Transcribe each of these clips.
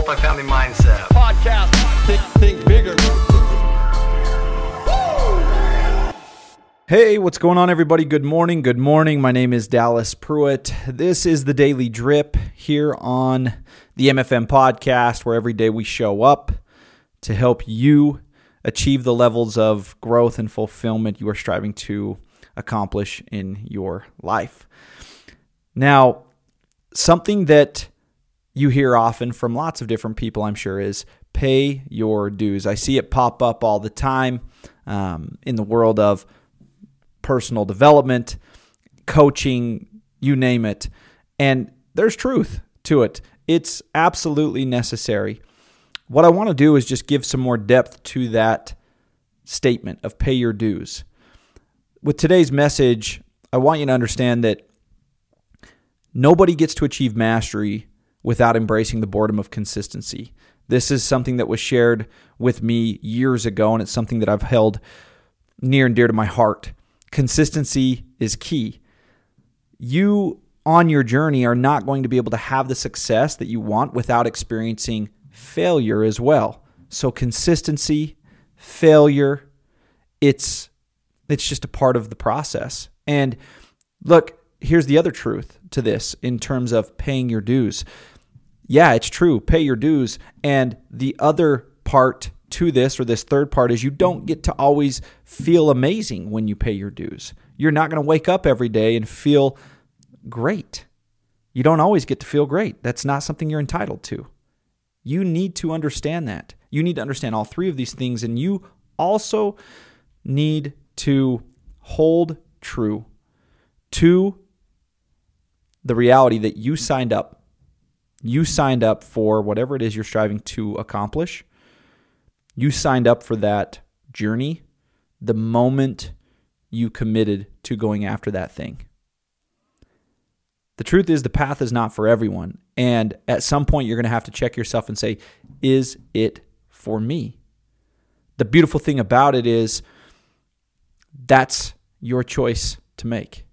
Multifamily Mindset Podcast. Think bigger. Hey, what's going on, everybody? Good morning. Good morning. My name is Dallas Pruitt. This is the Daily Drip here on the MFM podcast, where every day we show up to help you achieve the levels of growth and fulfillment you are striving to accomplish in your life. Now, something that you hear often from lots of different people, I'm sure, is pay your dues. I see it pop up all the time in the world of personal development, coaching, you name it. And there's truth to it. It's absolutely necessary. What I want to do is just give some more depth to that statement of pay your dues. With today's message, I want you to understand that nobody gets to achieve mastery without embracing the boredom of consistency. This is something that was shared with me years ago, and it's something that I've held near and dear to my heart. Consistency is key. You, on your journey, are not going to be able to have the success that you want without experiencing failure as well. So consistency, failure, it's just a part of the process. And look, here's the other truth to this in terms of paying your dues. Yeah, it's true. Pay your dues. And the other part to this, or this third part, is you don't get to always feel amazing when you pay your dues. You're not going to wake up every day and feel great. You don't always get to feel great. That's not something you're entitled to. You need to understand that. You need to understand all three of these things, and you also need to hold true to the reality that you signed up. You signed up for whatever it is you're striving to accomplish. You signed up for that journey the moment you committed to going after that thing. The truth is, the path is not for everyone. And at some point, you're going to have to check yourself and say, is it for me? The beautiful thing about it is that's your choice to make.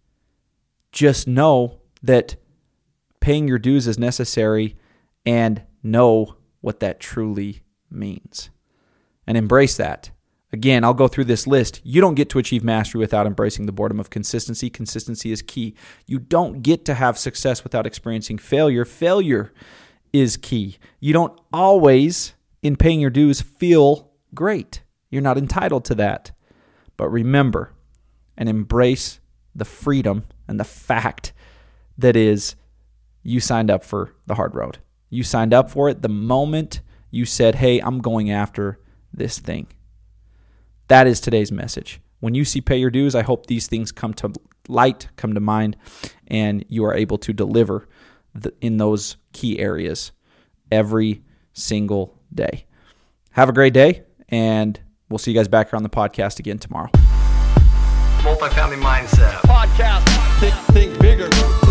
Just know that paying your dues is necessary, and know what that truly means. And embrace that. Again, I'll go through this list. You don't get to achieve mastery without embracing the boredom of consistency. Consistency is key. You don't get to have success without experiencing failure. Failure is key. You don't always, in paying your dues, feel great. You're not entitled to that. But remember and embrace the freedom and the fact that is you signed up for the hard road. You signed up for it the moment you said, hey, I'm going after this thing. That is today's message. When you see pay your dues, I hope these things come to light, come to mind, and you are able to deliver in those key areas every single day. Have a great day, and we'll see you guys back here on the podcast again tomorrow. Multifamily Mindset Podcast. Think bigger.